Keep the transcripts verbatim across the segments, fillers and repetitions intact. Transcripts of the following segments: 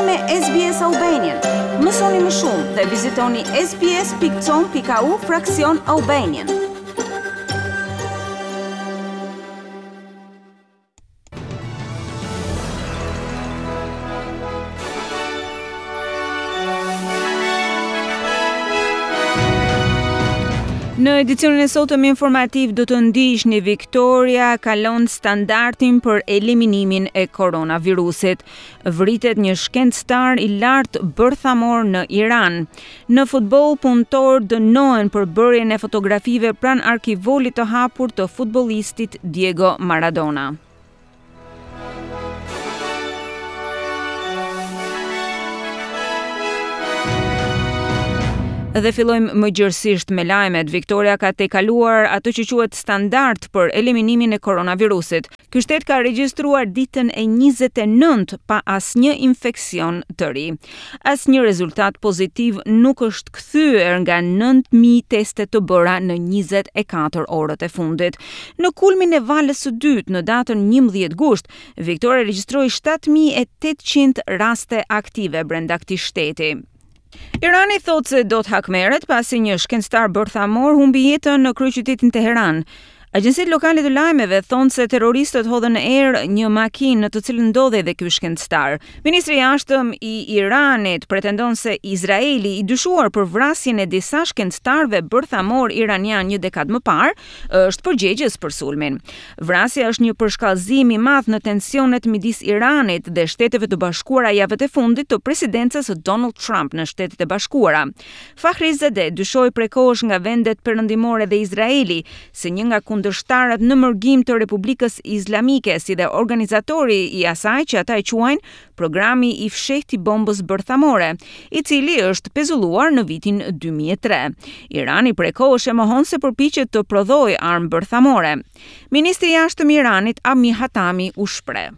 me S B S Albanian. Mësoni më shumë dhe vizitoni sbs.com.au fraksion Albanian. Në edicionin e sotëm informativ do të ndiqni Victoria kalon standardin për eliminimin e koronavirusit. Vritet një shkencëtar i lartë bërthamor në Iran. Në futboll punëtor dënohen për bërjen e fotografive pranë arkivolit të hapur të futbollistit Diego Maradona. Dhe fillojmë më gjërësisht me lajmet. Victoria ka tejkaluar atë që quhet standard për eliminimin e koronavirusit. Ky shtet ka regjistruar ditën e njëzet e nëntë pa asnjë infeksion të ri. Asnjë rezultat pozitiv nuk është kthyer nga nëntë mijë teste të bëra në njëzet e katër orët e fundit. Në kulmin e valës së dytë në datën njëmbëdhjetë gusht, Victoria regjistroi shtatë mijë e tetëqind raste aktive brenda këtij shteti. Irani thotë se do të hakmerret pasi një shkencëtar bërthamor humbi jetën në kryeqytetin Teheran. Agjencitë lokale të lajmeve thonë se terroristët hodhën në erë një makinë në të cilën ndodhej edhe ky shkencëtar. Ministri i jashtëm i Iranit pretendon se Izraeli, i dyshuar për vrasjen e disa shkencëtarëve bërthamor iranian një dekadë më parë, është përgjegjës për sulmin. Vrasja është një përshkallëzim i madh në tensionet midis Iranit dhe Shteteve të Bashkuara javët e fundit të presidencës së Donald Trump në Shtetet e Bashkuara. Fakhrizadeh dyshoi prekosh nga vendet perëndimore dhe Izraeli se një nga kundërshtarët në mërgim të Republikës Islamike, si dhe organizatori i asaj që ata e quajnë programi i fshehtë i bombës bërthamore, i cili është pezulluar në vitin dy mijë e tre. Irani prekosh e mohon se përpiqet të prodhojë armë bërthamore. Ministri i jashtëm i Iranit Amir Hatami u shpreh.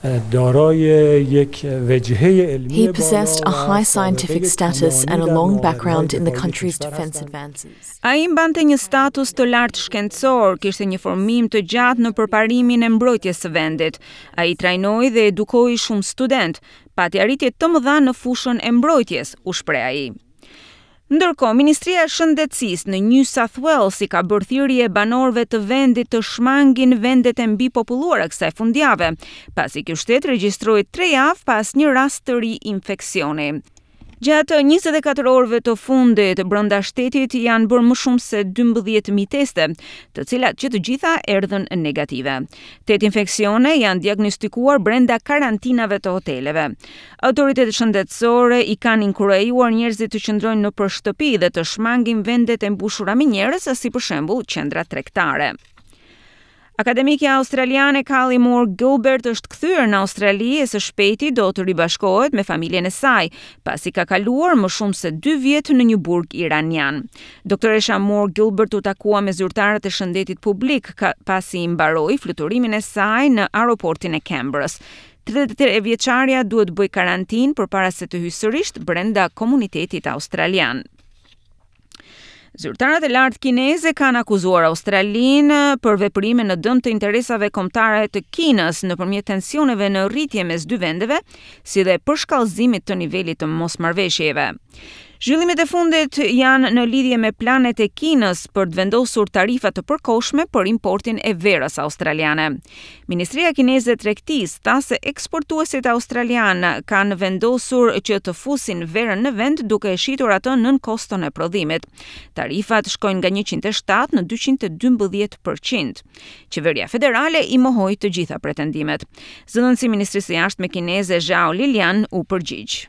He possessed a high scientific status and a long background in the country's defense advances. Ai mbante një status të lartë shkencor, kishte një formim të gjatë në përparimin e mbrojtjes së vendit. Ai trajnoi dhe edukoi shumë student, pati arritje të mëdha në fushën e mbrojtjes, u shpreh ai. Ndërkohë, Ministria e Shëndetësisë në New South Wales i ka bërë thirrje banorëve të vendit të shmangin vendet e mbipopulluara kësaj fundjavë, pasi ky shtet regjistroi tre javë pas një rast të ri infeksioni. Gjatë njëzet e katër orëve të fundit, brenda shtetit janë bërë më shumë se dymbëdhjetë mijë teste, të cilat që të gjitha erdhën negative. Tetë infeksione janë diagnostikuar brenda karantinave të hoteleve. Autoritetet shëndetësore i kanë inkurajuar njerëzit të qëndrojnë nëpër shtëpi dhe të shmangin vendet e mbushura me njerëz, si për shembull qendra tregtare. Akademikja australiane Callie Moore Gilbert është kthyer në Australi e së shpejti do të ribashkohet me familjen e saj, pasi ka kaluar më shumë se dy vjet në një burg iranian. Doktoresha Moore Gilbert u takua me zyrtarët e shëndetit publik ka, pasi i mbaroi fluturimin e saj në aeroportin e Canberrës. tridhjetë e tre vjeçaria duhet bëj karantinë përpara se të hyjë sërish brenda komunitetit australian. Zyrtarët e lartë kineze kanë akuzuar Australinë për veprime në dëm të interesave kombëtare të Kinës nëpërmjet tensioneve në rritje mes dy vendeve, si dhe përshkallëzimit të nivelit të mosmarrëveshjeve. Zhvillimet e fundit janë në lidhje me planet e Kinës për të vendosur tarifa të përkohshme për importin e verës australiane. Ministria kineze e tregtisë tha se eksportuesit australian kanë vendosur që të fusin verën në vend duke e shitur atë nën koston e prodhimit. Tarifat shkojnë nga njëqind e shtatë në dyqind e dymbëdhjetë përqind. Qeveria federale i mohoi të gjitha pretendimet. Zëdhënësi i Ministrisë së Jashtme kineze Zhao Lijian u përgjigj.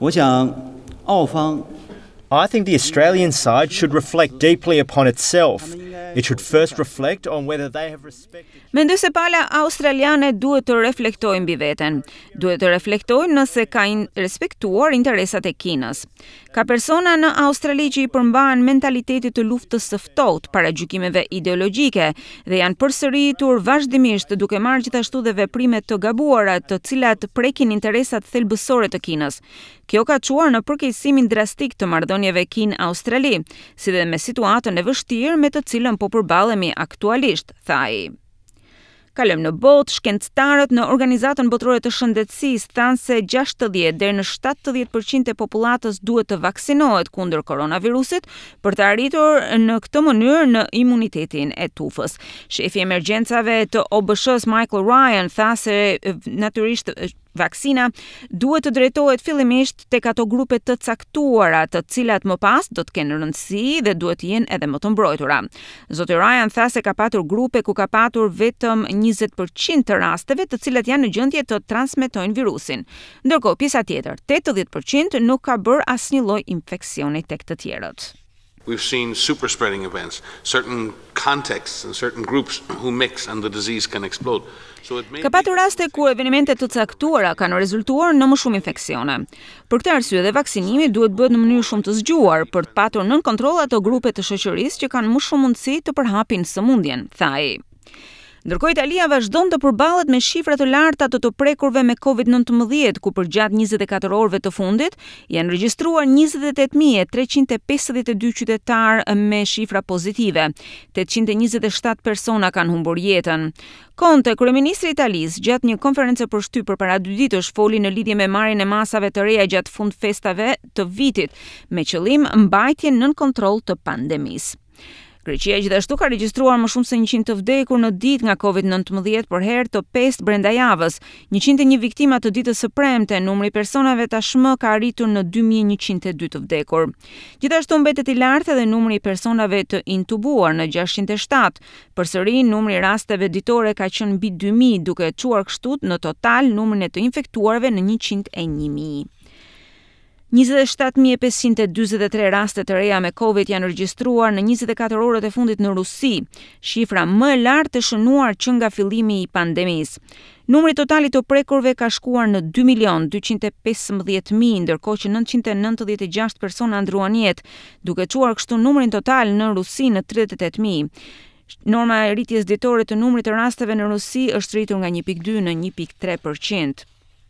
I think the Australian side should reflect deeply upon itself. It should first reflect on whether they have respected... Mendoj se pala australiane duhet të reflektojnë mbi veten. Duhet të reflektojnë nëse ka respektuar interesat e Kinës. Ka persona në Australi që i përmbahen mentalitetit të luftës së ftohtë para gjykimeve ideologjike dhe janë përsëritur vazhdimisht duke marrë gjithashtu dhe veprime të gabuara të cilat prekin interesat thelbësore të Kinës. Kjo ka çuar në përkeqësimin drastik të marrëdhënieve Kinë-Australi, si dhe me situatën e vështirë me të cilën po përballemi aktualisht, tha ai. Kalojmë në botë, shkencëtarët në Organizatën Botërore të Shëndetësisë thanë se gjashtëdhjetë deri në shtatëdhjetë përqind e popullatës duhet të vaksinohet kundër koronavirusit për të arritur në këtë mënyrë në imunitetin e tufës. Shefi i emergjencave të O B S-s Michael Ryan tha se natyrisht vaksina duhet të drejtohet fillimisht tek ato grupe të caktuara, të cilat më pas do të kenë rëndësi dhe duhet të jenë edhe më të mbrojtura. Zoti Ryan tha se ka patur grupe ku ka patur vetëm njëzet përqind të rasteve të cilat janë në gjendje të transmetojnë virusin. Ndërkohë pjesa tjetër, tetëdhjetë përqind nuk ka bërë asnjë lloj infeksioni tek të tjerët. We've seen super spreading events, certain contexts and certain groups who mix and the disease can explode. So it may Ka patur raste ku evente të caktuara kanë rezultuar në më shumë infeksione. Për këtë arsye dhe vaksinimi duhet bëhet në mënyrë shumë të zgjuar për të patur nën kontroll ato grupe të shoqërisë që kanë më shumë mundësi të përhapin sëmundjen, tha ai. Ndërkohë Italia vazhdon të përballet me shifra të larta të të prekurve me covid nineteen, ku përgjatë njëzet e katër orëve të fundit janë regjistruar njëzet e tetë mijë treqind e pesëdhjetë e dy qytetarë me shifra pozitive. tetëqind e njëzet e shtatë persona kanë humbur jetën. Conte, kryeministri i Italisë, gjatë një konferencë për shtyp përpara dy ditësh foli në lidhje me marrjen e masave të reja gjatë fund festave të vitit, me qëllim mbajtjen nën kontroll të pandemisë. Greqia gjithashtu ka regjistruar më shumë se njëqind të vdekur në ditë nga covid nineteen për herë të pestë brenda javës. njëqind e një viktima të ditës së premte, numri i personave tashmë ka arritur në dy mijë njëqind e dy të vdekur. Gjithashtu mbetet i lartë edhe numri i personave të intubuar në gjashtëqind e shtatë. Përsëri numri i rasteve ditore ka qenë mbi dy mijë, duke çuar kështu në total numrin e të infektuarve në njëqind e një mijë. njëzet e shtatë mijë e pesëqind e dyzet e tre raste të reja me Covid janë regjistruar në njëzet e katër orët e fundit në Rusi, shifra më e lartë të shënuar që nga fillimi i pandemisë. Numri total i të prekurve ka shkuar në dy milion dyqind e pesëmbëdhjetë mijë, ndërkohë që nëntëqind e nëntëdhjetë e gjashtë persona ndruan jetë, duke çuar kështu numrin total në Rusi në tridhjetë e tetë mijë. Norma e rritjes ditore të numrit të rasteve në Rusi është rritur nga një pikë dy në një pikë tre përqind.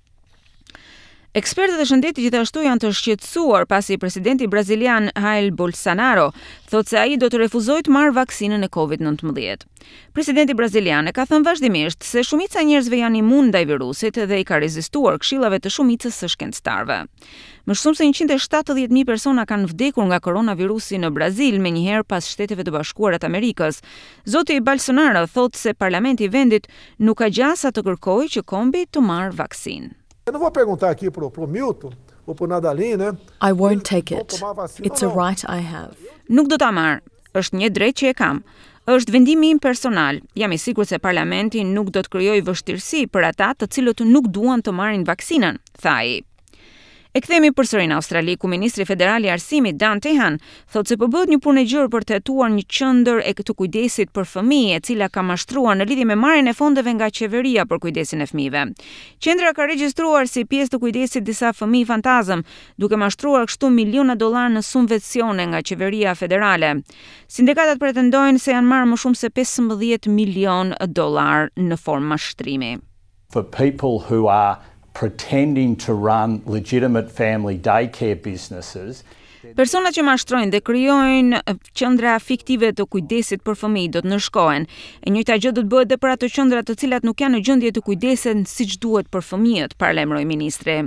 Ekspertët e shëndetit gjithashtu janë të shqetësuar pasi presidenti brazilian Jair Bolsonaro thotë se ai do të refuzojë të marrë vaksinën e covid nineteen. Presidenti brazilian e ka thënë vazhdimisht se shumica e njerëzve janë imun ndaj virusit dhe i ka rezistuar këshillave të shumicës së shkencëtarëve. Më shumë se njëqind e shtatëdhjetë mijë persona kanë vdekur nga koronavirusi në Brazil, menjëherë pas Shteteve të Bashkuara të Amerikës. Zoti Bolsonaro thotë se parlamenti i vendit nuk ka gjasa të kërkojë që kombi të marrë vaksinë. Eu não vou perguntar aqui pro, pro Milton ou pro Nadalin, né? I won't take it. It's a right I have. Nuk do ta marr. Është një drejtë që e kam. Është vendimi im personal. Jam i sigurt se parlamenti nuk do të krijojë vështirësi për ata të cilët nuk duan të marrin vaksinën, tha ai. E kthehemi përsëri në Australi, ku ministri federal i arsimit Dan Tehan thotë se po bëhet një punë e gjerë për të hetuar një qendër e të kujdesit për fëmijë, e cila ka mashtruar në lidhje me marrjen e fondeve nga qeveria për kujdesin e fëmijëve. Qendra ka regjistruar si pjesë të kujdesit disa fëmijë fantazëm, duke mashtruar kështu miliona dollar në subvencione nga qeveria federale. Sindikatat pretendojnë se janë marrë më shumë se pesëmbëdhjetë milion dollar në formë mashtrimi. For people who are pretending to run legitimate family daycare businesses. Personat që mashtrojnë dhe krijojnë qendra fiktive të kujdesit për fëmijë do të ndërshkohen. E njëjta gjë do të bëhet edhe për ato qendra të cilat nuk janë në gjendje të kujdesen siç duhet për fëmijët, paralajmëroi ministri.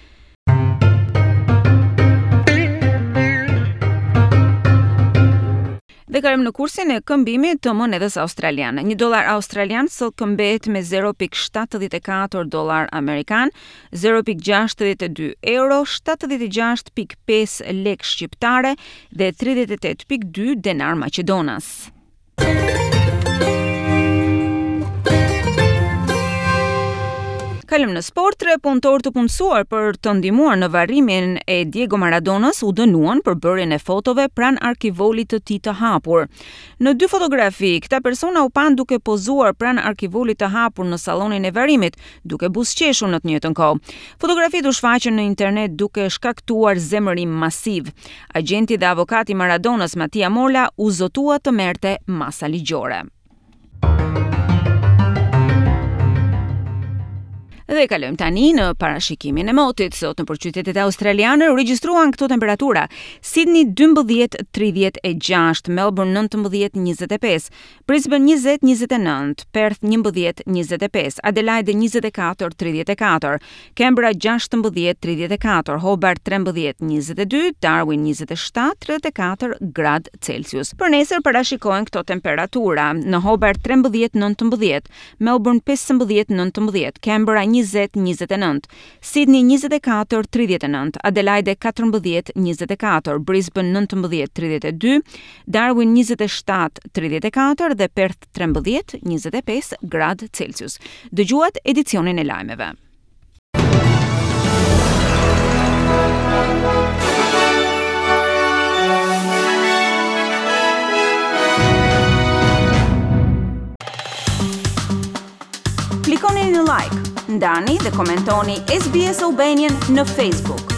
Dhe kalojmë në kursin e këmbimit të monedhës australiane. Një dollar australian sot këmbet me zero pikë shtatëdhjetë e katër dollar amerikan, zero pikë gjashtëdhjetë e dy euro, shtatëdhjetë e gjashtë pikë pesë lekë shqiptare dhe tridhjetë e tetë pikë dy denar maqedonas. Kalëm në sport, tre punëtor të punësuar për të ndihmuar në varrimin e Diego Maradonës u dënuan për bërjen e fotove pranë arkivolit të tij të hapur. Në dy fotografi, këta persona u pan duke pozuar pranë arkivolit të hapur në sallonin e varrimit, duke buzëqeshur në të njëjtën kohë. Fotografitë u shfaqën në internet duke shkaktuar zemërim masiv. Agjenti dhe avokati i Maradonës, Mattia Mola, u zotua të merrte masa ligjore. Dhe kalojmë tani në parashikimin e motit. Sot nëpër qytetet australiane u regjistruan këto temperatura: Sydney dymbëdhjetë tridhjetë e gjashtë, Melbourne nëntëmbëdhjetë njëzet e pesë, Brisbane njëzet njëzet e nëntë, Perth njëmbëdhjetë njëzet e pesë, Adelaide njëzet e katër tridhjetë e katër, Canberra gjashtëmbëdhjetë tridhjetë e katër, Hobart trembëdhjetë njëzet e dy, Darwin njëzet e shtatë tridhjetë e katër gradë Celsius. Për nesër parashikohen këto temperatura: në Hobart trembëdhjetë nëntëmbëdhjetë, Melbourne pesëmbëdhjetë nëntëmbëdhjetë, Canberra njëzet njëzet e nëntë, Sydney njëzet e katër tridhjetë e nëntë, Adelaide katërmbëdhjetë njëzet e katër, Brisbane nëntëmbëdhjetë tridhjetë e dy, Darwin njëzet e shtatë tridhjetë e katër dhe Perth trembëdhjetë njëzet e pesë gradë Celsius. Dëgjuat edicionin e lajmeve. Klikoni në like, ndani dhe komentoni S B S Albanian në Facebook.